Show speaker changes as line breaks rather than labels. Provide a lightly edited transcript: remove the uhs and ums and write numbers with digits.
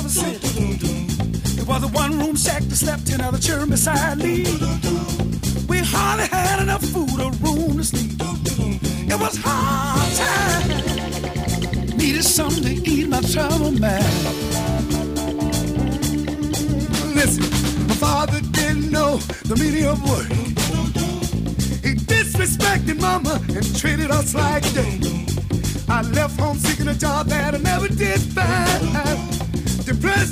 the city. It was a one-room shack that slept in other children beside me. We hardly had enough food or room to sleep. It was hard time. Needed something to eat my trouble man. Listen, my father didn't know the meaning of work. He disrespected mama and treated us like dirt. I left home seeking a job that I never did find. Depressed